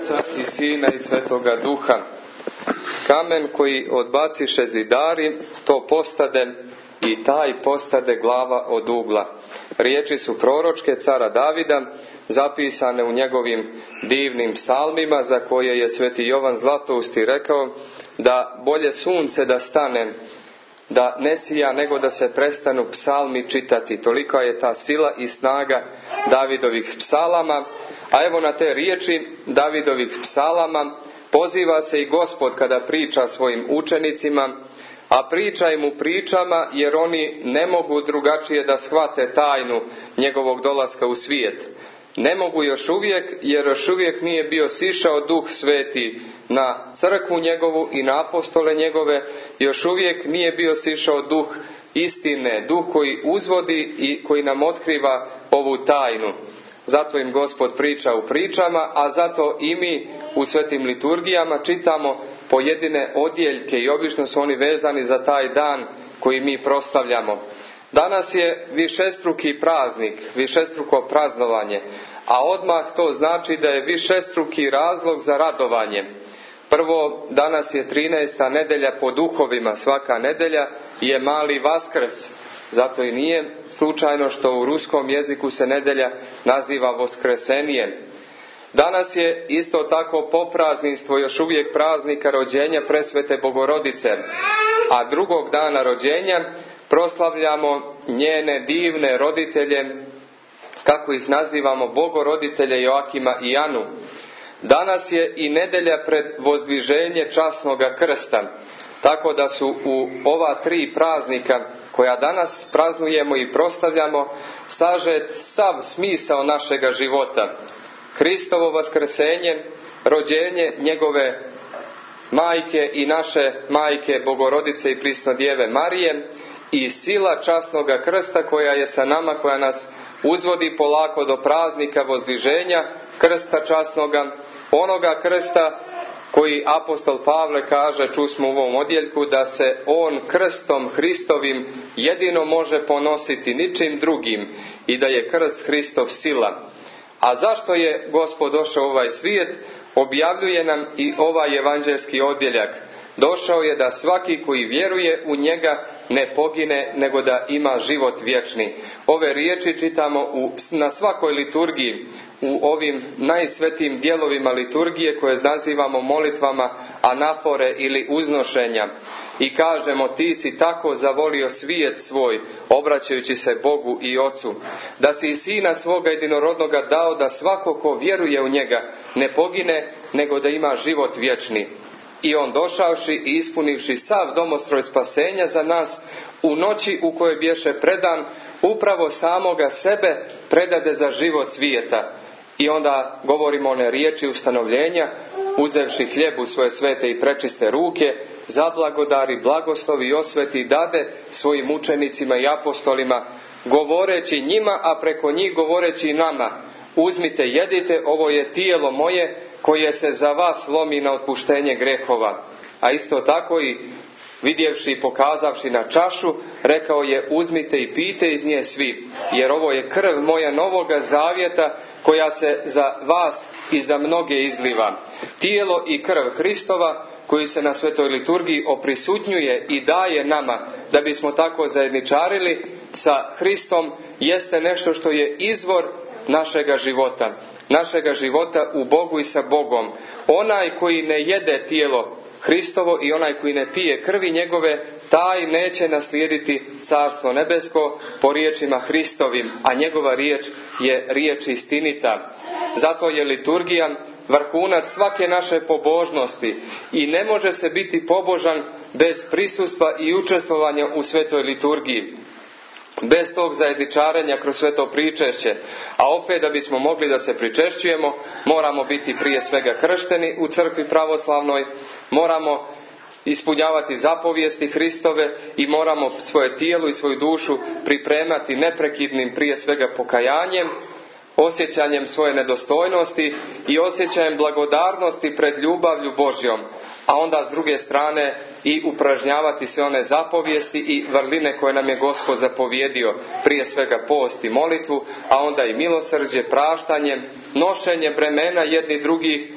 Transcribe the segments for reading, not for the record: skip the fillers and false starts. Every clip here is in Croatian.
Oca i Sina i Svetoga Duha. Kamen koji odbaciše zidari, to postade i taj postade glava od ugla. Riječi su proročke cara Davida, zapisane u njegovim divnim psalmima, za koje je sveti Jovan Zlatousti rekao da bolje sunce da stane, da ne sija, nego da se prestanu psalmi čitati. Tolika je ta sila i snaga Davidovih psalama. A evo na te riječi Davidovih psalama poziva se i Gospod kada priča svojim učenicima, a priča im u pričama jer oni ne mogu drugačije da shvate tajnu njegovog dolaska u svijet. Ne mogu još uvijek, jer još uvijek nije bio sišao Duh Sveti na crkvu njegovu i na apostole njegove, još uvijek nije bio sišao Duh istine, Duh koji uzvodi i koji nam otkriva ovu tajnu. Zato im Gospod priča u pričama, a zato i mi u svetim liturgijama čitamo pojedine odjeljke i obično su oni vezani za taj dan koji mi proslavljamo. Danas je višestruki praznik, višestruko praznovanje, a odmah to znači da je višestruki razlog za radovanje. Prvo, danas je 13. nedelja po duhovima, svaka nedelja je mali Vaskrs. Zato i nije slučajno što u ruskom jeziku se nedelja naziva Voskresenije. Danas je isto tako popraznenstvo još uvijek praznika rođenja presvete Bogorodice, a drugog dana rođenja proslavljamo njene divne roditelje, kako ih nazivamo, Bogoroditelje Joakima i Anu. Danas je i nedelja pred vozdviženje časnoga krsta, tako da su u ova 3 praznika koja danas praznujemo i proslavljamo sažet sav smisao našega života. Hristovo vaskrsenje, rođenje njegove majke i naše majke Bogorodice i Prisnodjeve Marije i sila časnoga krsta koja je sa nama, koja nas uzvodi polako do praznika vozdviženja, krsta časnoga, onoga krsta koji apostol Pavle kaže, čusmo u ovom odjeljku, da se on krstom Hristovim jedino može ponositi, ničim drugim, i da je krst Hristov sila. A zašto je Gospod došao u ovaj svijet, objavljuje nam i ovaj evanđelski odjeljak. Došao je da svaki koji vjeruje u njega ne pogine, nego da ima život vječni. Ove riječi čitamo na svakoj liturgiji, u ovim najsvetijim dijelovima liturgije koje nazivamo molitvama anafore ili uznošenja. I kažemo, ti si tako zavolio svijet svoj, obraćajući se Bogu i Ocu, da si i Sina svoga jedinorodnoga dao, da svako ko vjeruje u njega ne pogine, nego da ima život vječni. I on došavši i ispunivši sav domostroj spasenja za nas, u noći u kojoj bješe predan, upravo samoga sebe predade za život svijeta. I onda govorimo one riječi ustanovljenja, uzevši hljeb u svoje svete i prečiste ruke, zablagodari, blagoslovi i osveti dade svojim učenicima i apostolima, govoreći njima, a preko njih govoreći nama, uzmite, jedite, ovo je tijelo moje koje se za vas lomi na otpuštenje grehova. A isto tako i vidjevši i pokazavši na čašu, rekao je, uzmite i pijte iz nje svi, jer ovo je krv moja novoga zavjeta koja se za vas i za mnoge izliva. Tijelo i krv Hristova koji se na svetoj liturgiji oprisutnjuje i daje nama da bismo tako zajedničarili sa Hristom, jeste nešto što je izvor našega života. Našega života u Bogu i sa Bogom. Onaj koji ne jede tijelo Hristovo i onaj koji ne pije krvi njegove, taj neće naslijediti Carstvo nebesko po riječima Hristovim, a njegova riječ je riječ istinita. Zato je liturgija vrhunac svake naše pobožnosti i ne može se biti pobožan bez prisustva i učestvovanja u svetoj liturgiji. Bez tog zajedničarenja kroz sveto pričešće, a opet da bismo mogli da se pričešćujemo, moramo biti prije svega kršteni u crkvi pravoslavnoj, moramo ispunjavati zapovijesti Hristove i moramo svoje tijelo i svoju dušu pripremati neprekidnim prije svega pokajanjem, osjećanjem svoje nedostojnosti i osjećajem blagodarnosti pred ljubavlju Božjom, a onda s druge strane i upražnjavati sve one zapovijesti i vrline koje nam je Gospod zapovjedio, prije svega post i molitvu, a onda i milosrđe, praštanje, nošenje bremena jedni drugih,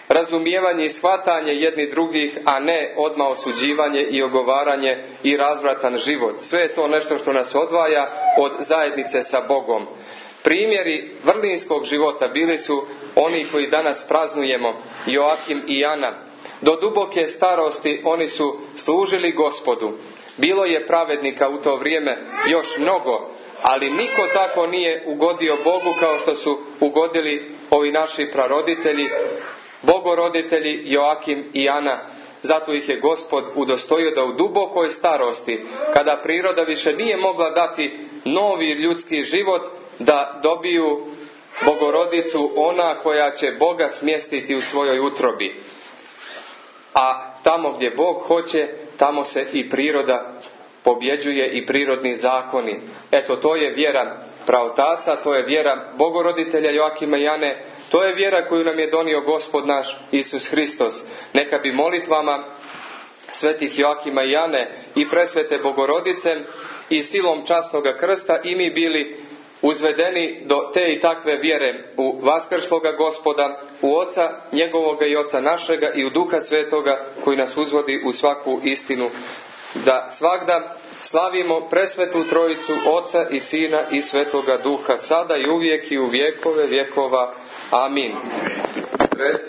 razumijevanje i shvatanje jedni drugih, a ne odmah osuđivanje i ogovaranje i razvratan život. Sve je to nešto što nas odvaja od zajednice sa Bogom. Primjeri vrlinskog života bili su oni koji danas praznujemo, Joakim i Ana. Do duboke starosti oni su služili Gospodu. Bilo je pravednika u to vrijeme još mnogo, ali niko tako nije ugodio Bogu kao što su ugodili ovi naši praroditelji, bogoroditelji Joakim i Ana. Zato ih je Gospod udostojio da u dubokoj starosti, kada priroda više nije mogla dati novi ljudski život, da dobiju Bogorodicu, ona koja će Boga smjestiti u svojoj utrobi. A tamo gdje Bog hoće, tamo se i priroda pobjeđuje i prirodni zakoni. Eto, to je vjera praotaca, to je vjera Bogoroditelja Joakima i Ane, to je vjera koju nam je donio Gospod naš Isus Hristos. Neka bi molitvama svetih Joakima i Ane i presvete Bogorodice i silom časnoga krsta i mi bili uzvedeni do te i takve vjere u vaskršloga Gospoda, u Oca njegovoga i Oca našega i u Duha Svetoga koji nas uzvodi u svaku istinu, da svagda slavimo presvetu Trojicu Oca i Sina i Svetoga Duha, sada i uvijek i u vjekove vjekova. Amin.